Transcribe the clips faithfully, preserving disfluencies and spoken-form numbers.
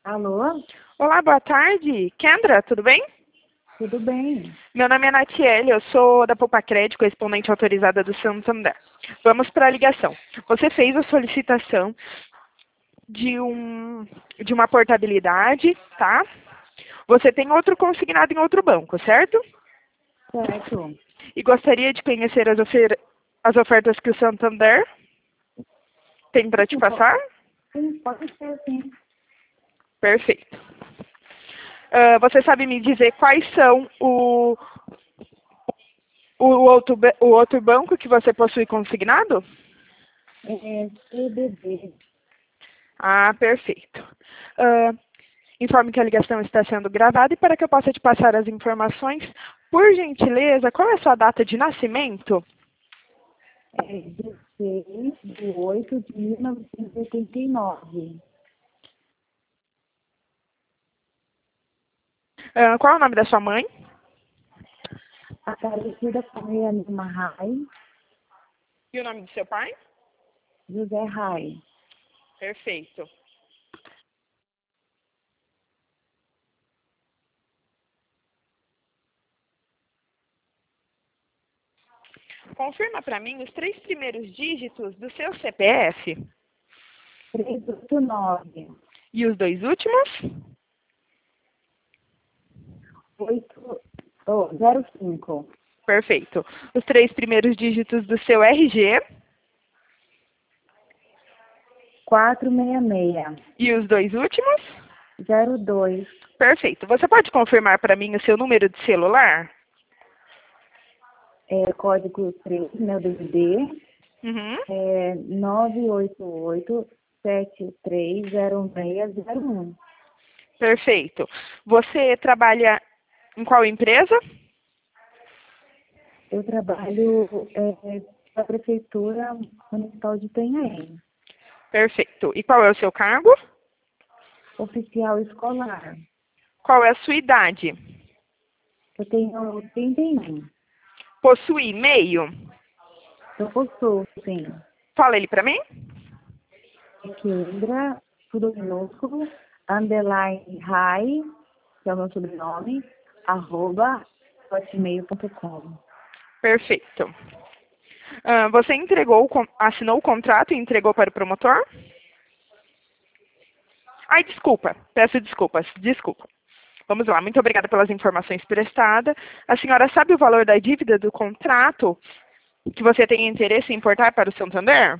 Alô? Olá, boa tarde. Kendra, tudo bem? Tudo bem? Meu nome é Natiele, eu sou da Poupa Crédito, correspondente autorizada do Santander. Vamos para a ligação. Você fez a solicitação de, um, de uma portabilidade, tá? Você tem outro consignado em outro banco, certo? Certo. E gostaria de conhecer as, ofer as ofertas que o Santander tem para te Sim, po- passar? sim, pode ser, sim. Perfeito. Ah, você sabe me dizer quais são o, o, outro, ba- o outro banco que você possui consignado? É C B B. Ah, perfeito. Ah, informe que a ligação está sendo gravada e para que eu possa te passar as informações, por gentileza, qual é a sua data de nascimento? É dezesseis de oito de mil novecentos e oitenta e nove. Ah, qual é o nome da sua mãe? Aparecida Correia Lima Rai, E o nome do seu pai? José Rai. Perfeito. Confirma para mim os três primeiros dígitos do seu C P F trezentos e oitenta e nove. e os dois últimos? oito, oh, zero cinco. Perfeito. Os três primeiros dígitos do seu R G quatrocentos e sessenta e seis. e os dois últimos? zero dois. Perfeito. Você pode confirmar para mim o seu número de celular? É, código três, meu D D D. Uhum. É nove oito oito sete três zero seis zero um. Perfeito. Você trabalha em qual empresa? Eu trabalho é, na Prefeitura Municipal de Itanhaém, Perfeito. E qual é o seu cargo? oficial escolar. Qual é a sua idade? Eu tenho trinta e um. Possui e-mail? Eu possuo, sim, Fala ele para mim. Kendra, tudo minúsculo, underline high, que é o meu sobrenome, arroba hotmail ponto com. Perfeito. Ah, você entregou, o con- assinou o contrato e entregou para o promotor? Ai, desculpa. Peço desculpas. Desculpa. Vamos lá. Muito obrigada pelas informações prestadas. A senhora sabe o valor da dívida do contrato que você tem interesse em importar para o Santander?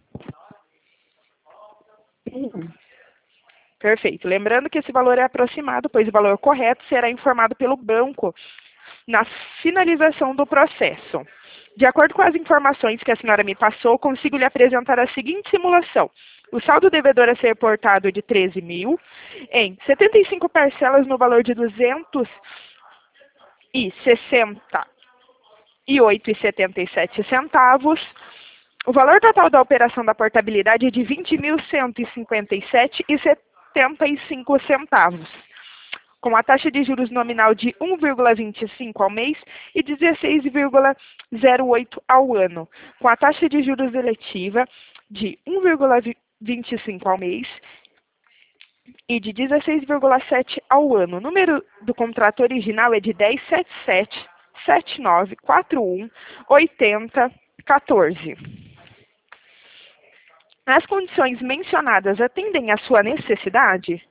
Sim, Perfeito. Lembrando que esse valor é aproximado, pois o valor correto será informado pelo banco na finalização do processo. De acordo com as informações que a senhora me passou, consigo lhe apresentar a seguinte simulação. O saldo devedor a ser reportado de treze mil em setenta e cinco parcelas no valor de duzentos e sessenta e oito e setenta e sete centavos. O valor total da operação da portabilidade é de vinte mil cento e cinquenta e sete e setenta e cinco centavos, com a taxa de juros nominal de um vírgula vinte e cinco ao mês e dezesseis vírgula zero oito ao ano, com a taxa de juros eletiva de um vírgula vinte e cinco ao mês e de dezesseis vírgula sete ao ano. O número do contrato original é de dez sete sete sete nove quatro um oito zero um quatro. As condições mencionadas atendem à sua necessidade?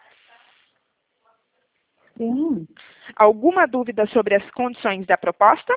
sim, Alguma dúvida sobre as condições da proposta?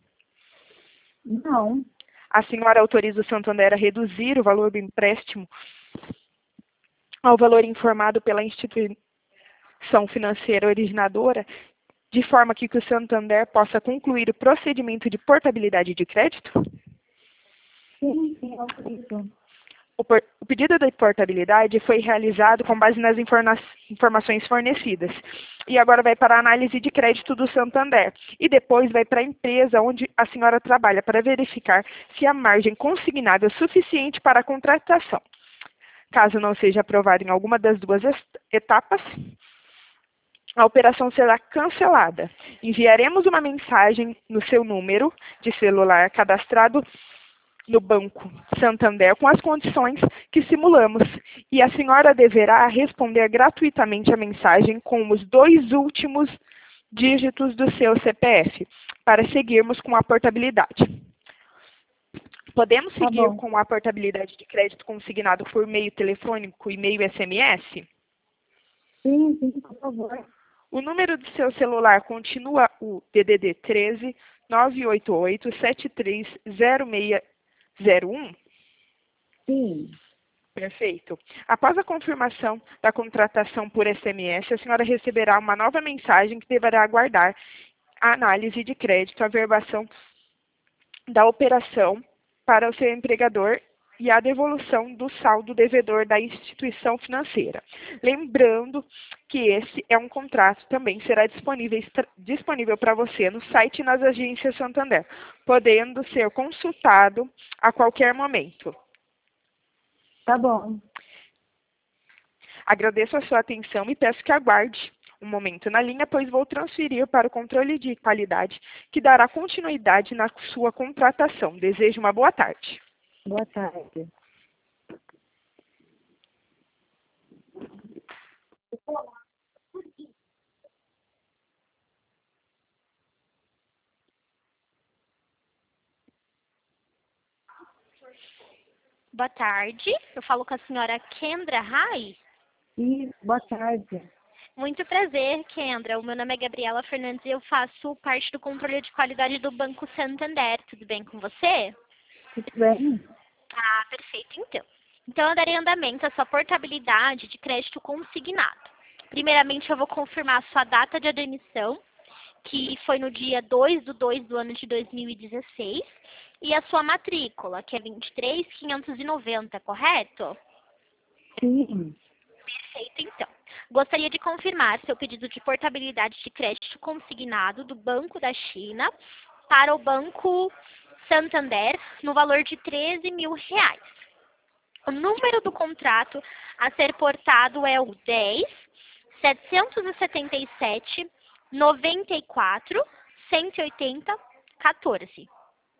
não, A senhora autoriza o Santander a reduzir o valor do empréstimo ao valor informado pela instituição financeira originadora, de forma que o Santander possa concluir o procedimento de portabilidade de crédito? sim, sim, autorizo. O, por- o pedido de portabilidade foi realizado com base nas informa- informações fornecidas. E agora vai para a análise de crédito do Santander. E depois vai para a empresa onde a senhora trabalha para verificar se a margem consignável é suficiente para a contratação. Caso não seja aprovado em alguma das duas est- etapas, a operação será cancelada. Enviaremos uma mensagem no seu número de celular cadastrado no Banco Santander com as condições que simulamos, e a senhora deverá responder gratuitamente a mensagem com os dois últimos dígitos do seu C P F, para seguirmos com a portabilidade. Podemos Tá seguir bom. com a portabilidade de crédito consignado por meio telefônico, e-mail e S M S? Sim, sim, por favor. O número do seu celular continua o D D D treze, nove oito oito, sete três zero seis zero um? Sim. Perfeito. Após a confirmação da contratação por S M S, a senhora receberá uma nova mensagem que deverá aguardar a análise de crédito, a verbação da operação para o seu empregador e a devolução do saldo devedor da instituição financeira. Lembrando que esse é um contrato, também será disponível, disponível para você no site e nas agências Santander, podendo ser consultado a qualquer momento. Tá bom. Agradeço a sua atenção e peço que aguarde um momento na linha, pois vou transferir para o controle de qualidade, que dará continuidade na sua contratação. Desejo uma boa tarde. Boa tarde. Boa tarde, eu falo com a senhora Kendra Rai. Isso, boa tarde. Muito prazer, Kendra. O meu nome é Gabriela Fernandes e eu faço parte do controle de qualidade do Banco Santander. Tudo bem com você? Tudo bem? Ah, perfeito, então. Então, eu darei andamento à sua portabilidade de crédito consignado. Primeiramente, eu vou confirmar a sua data de admissão, que foi no dia dois de dois do ano de dois mil e dezesseis, e a sua matrícula, que é vinte e três mil quinhentos e noventa, correto? Sim. Perfeito, então. Gostaria de confirmar seu pedido de portabilidade de crédito consignado do Banco da China para o Banco Santander no valor de treze mil reais. O número do contrato a ser portado é o dez, setecentos e setenta e sete, noventa e quatro, cento e oitenta, quatorze.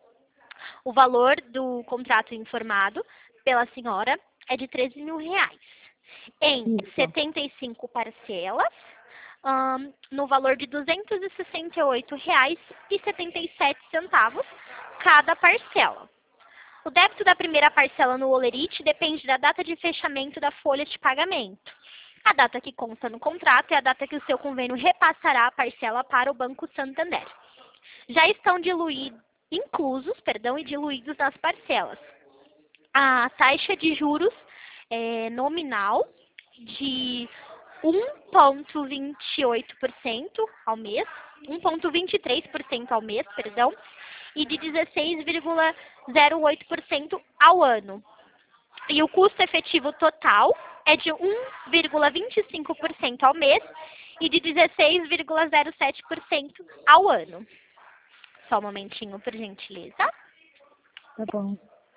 O valor do contrato informado pela senhora é de treze mil reais. Em Isso. setenta e cinco parcelas, hum, no valor de duzentos e sessenta e oito reais e setenta e sete centavos cada parcela. O débito da primeira parcela no Olerite depende da data de fechamento da folha de pagamento. A data que consta no contrato é a data que o seu convênio repassará a parcela para o Banco Santander. Já estão diluídos, inclusos, perdão, e diluídos nas parcelas. A taxa de juros é, nominal de um vírgula vinte e oito por cento ao mês, um vírgula vinte e três por cento ao mês, perdão, e de dezesseis vírgula zero oito por cento ao ano. E o custo efetivo total é de um vírgula vinte e cinco por cento ao mês e de dezesseis vírgula zero sete por cento ao ano. Só um momentinho, por gentileza. Tá bom.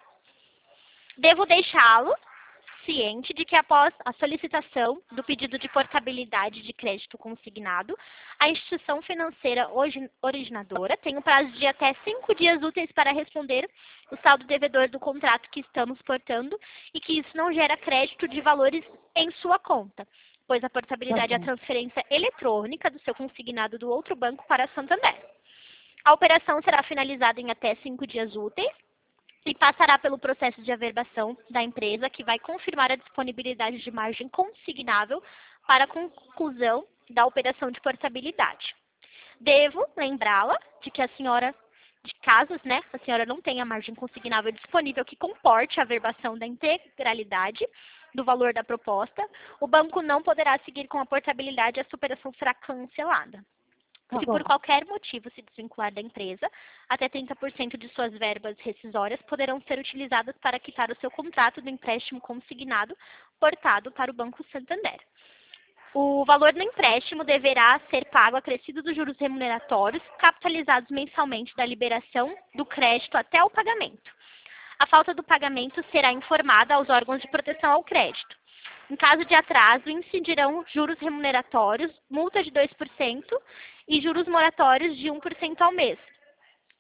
Devo deixá-lo ciente de que após a solicitação do pedido de portabilidade de crédito consignado, a instituição financeira originadora tem o prazo de até cinco dias úteis para responder o saldo devedor do contrato que estamos portando e que isso não gera crédito de valores em sua conta, pois a portabilidade é a transferência eletrônica do seu consignado do outro banco para a Santander. A operação será finalizada em até cinco dias úteis e passará pelo processo de averbação da empresa, que vai confirmar a disponibilidade de margem consignável para a conclusão da operação de portabilidade. Devo lembrá-la de que a senhora, de casos, né, a senhora não tenha margem consignável disponível que comporte a averbação da integralidade do valor da proposta, o banco não poderá seguir com a portabilidade e essa operação será cancelada. Tá Se bom. por qualquer motivo se desvincular da empresa, até trinta por cento de suas verbas rescisórias poderão ser utilizadas para quitar o seu contrato do empréstimo consignado portado para o Banco Santander. O valor do empréstimo deverá ser pago acrescido dos juros remuneratórios, capitalizados mensalmente da liberação do crédito até o pagamento. A falta do pagamento será informada aos órgãos de proteção ao crédito. Em caso de atraso, incidirão juros remuneratórios, multa de dois por cento e juros moratórios de um por cento ao mês.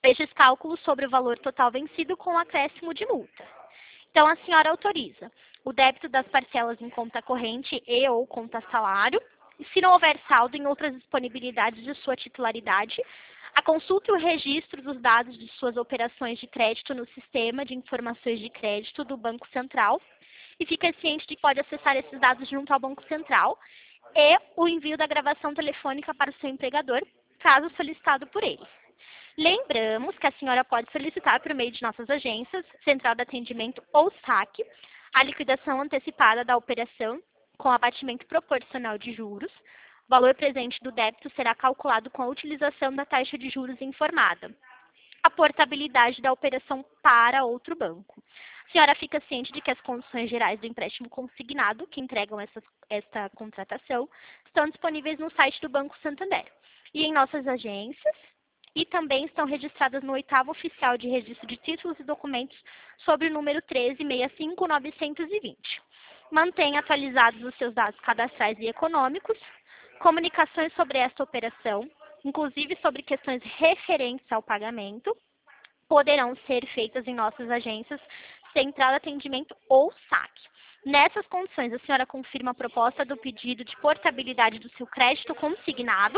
estes cálculos sobre o valor total vencido com acréscimo de multa. Então, a senhora autoriza o débito das parcelas em conta corrente e ou conta salário, e se não houver saldo em outras disponibilidades de sua titularidade, a consulta e o registro dos dados de suas operações de crédito no Sistema de Informações de Crédito do Banco Central, e fica ciente de que pode acessar esses dados junto ao Banco Central, e o envio da gravação telefônica para o seu empregador, caso solicitado por ele. Lembramos que a senhora pode solicitar por meio de nossas agências, Central de Atendimento ou saque, a liquidação antecipada da operação com abatimento proporcional de juros. O valor presente do débito será calculado com a utilização da taxa de juros informada. A portabilidade da operação para outro banco. A senhora fica ciente de que as condições gerais do empréstimo consignado, que entregam essa, esta contratação, estão disponíveis no site do Banco Santander e em nossas agências, e também estão registradas no oitavo oficial de registro de títulos e documentos sobre o número treze sessenta e cinco novecentos e vinte. Mantenha atualizados os seus dados cadastrais e econômicos, comunicações sobre esta operação, inclusive sobre questões referentes ao pagamento, poderão ser feitas em nossas agências, Central de Atendimento ou saque. Nessas condições, a senhora confirma a proposta do pedido de portabilidade do seu crédito consignado?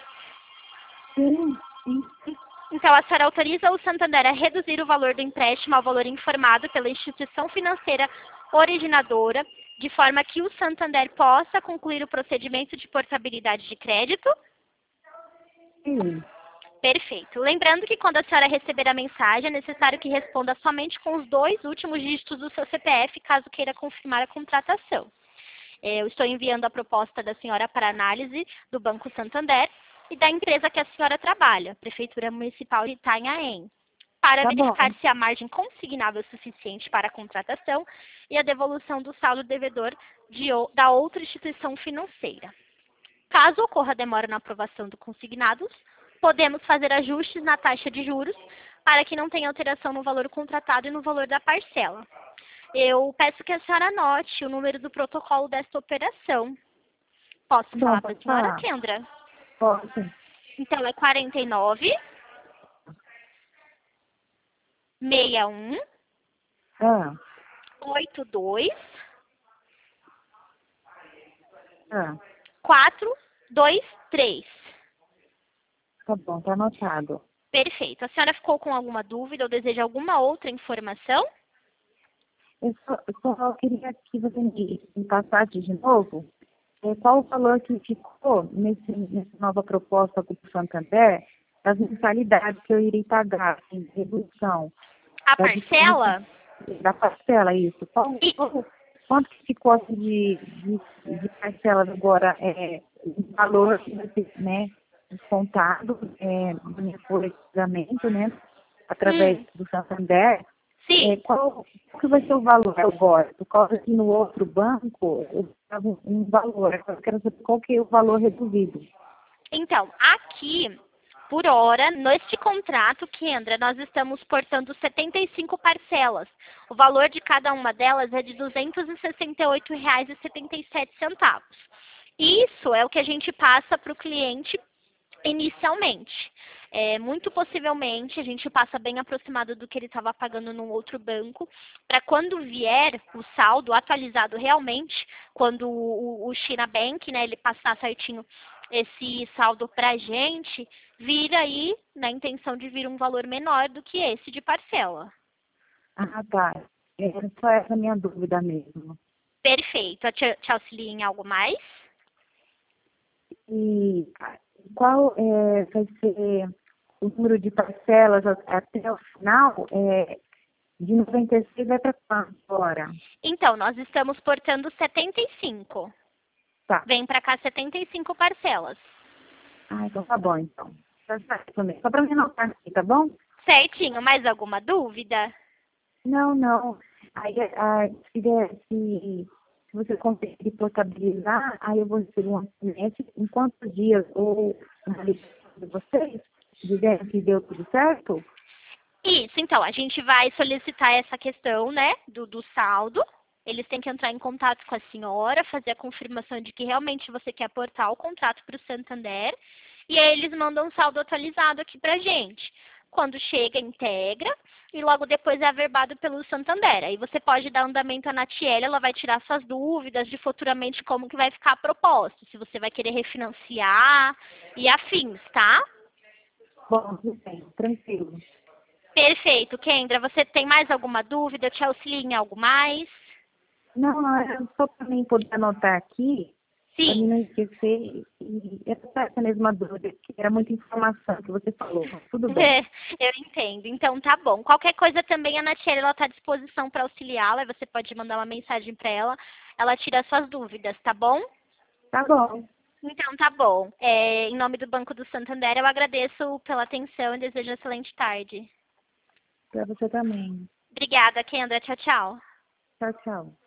Sim, sim. Então, a senhora autoriza o Santander a reduzir o valor do empréstimo ao valor informado pela instituição financeira originadora, de forma que o Santander possa concluir o procedimento de portabilidade de crédito? Sim. Perfeito. Lembrando que quando a senhora receber a mensagem, é necessário que responda somente com os dois últimos dígitos do seu C P F, caso queira confirmar a contratação. Eu estou enviando a proposta da senhora para análise do Banco Santander e da empresa que a senhora trabalha, Prefeitura Municipal de Itanhaém, para Tá verificar bom. se a margem consignável é suficiente para a contratação e a devolução do saldo devedor de, o- da outra instituição financeira. Caso ocorra demora na aprovação do consignados, podemos fazer ajustes na taxa de juros para que não tenha alteração no valor contratado e no valor da parcela. Eu peço que a senhora anote o número do protocolo desta operação. Posso Bom, falar para a pode senhora, falar. Kendra? Pode. Então, é quarenta e nove, sessenta e um, Ah, oitenta e dois, ah, quatrocentos e vinte e três. tá bom, tá anotado. Perfeito. A senhora ficou com alguma dúvida ou deseja alguma outra informação? Eu só, eu só queria que você me me passasse de novo é, qual o valor que ficou nesse, nessa nova proposta do Santander das mensalidades que eu irei pagar, assim, de redução. A Da parcela? diferença da parcela, isso. Qual, E- qual- quanto que ficou assim, de, de, de parcela agora, é, o valor que vai ser, né, descontado é, do meu folha de pagamento, né, através Hum, do Santander, sim. é, qual, qual que vai ser o valor agora? Por causa que no outro banco eu pago um valor, agora eu quero saber qual que é o valor reduzido. Então, aqui, por hora, neste contrato, Kendra, nós estamos portando setenta e cinco parcelas. O valor de cada uma delas é de duzentos e sessenta e oito reais e setenta e sete centavos. Isso é o que a gente passa para o cliente inicialmente. É, muito possivelmente, a gente passa bem aproximado do que ele estava pagando no outro banco, para quando vier o saldo atualizado realmente, quando o, o China Bank, né, ele passar certinho esse saldo para a gente, vir aí na intenção de vir um valor menor do que esse de parcela. Ah, tá. É só essa a minha dúvida mesmo. Perfeito. Eu te, te auxilio em algo mais? E qual é, vai ser o número de parcelas a- até o final? É, de noventa e seis vai para quanto agora? Então, nós estamos portando setenta e cinco. Tá. Vem para cá setenta e cinco parcelas. Ah, então tá bom, então. Tá certo também. Só para me anotar aqui, tá bom? Certinho. Mais alguma dúvida? Não, não. Aí, ah, se, der- se, se você conseguir portabilizar, aí eu vou receber um S M S em quantos dias ou uma ligação de vocês, dizendo que deu tudo certo? Isso, então, a gente vai solicitar essa questão, né, do, do saldo. Eles têm que entrar em contato com a senhora, fazer a confirmação de que realmente você quer aportar o contrato para o Santander. E aí eles mandam um saldo atualizado aqui pra gente. quando chega, integra, e logo depois é averbado pelo Santander. Aí você pode dar andamento à Natiele, ela vai tirar suas dúvidas de futuramente como que vai ficar a proposta, se você vai querer refinanciar e afins, tá? Bom, tudo bem, tranquilo. Perfeito, Kendra. Você tem mais alguma dúvida? Eu te auxilio em algo mais? Não, era só para mim poder anotar aqui, para mim Sim. não esquecer, e essa essa mesma dúvida, que era muita informação que você falou, mas tudo bem. Eu entendo. Então tá bom. Qualquer coisa também a Natiele ela está à disposição para auxiliá-la. Aí você pode mandar uma mensagem para ela. Ela tira suas dúvidas, tá bom? Tá bom, Então tá bom. É, em nome do Banco do Santander, eu agradeço pela atenção e desejo uma excelente tarde. para você também. Obrigada, Kendra. Tchau, tchau. Tchau, tchau.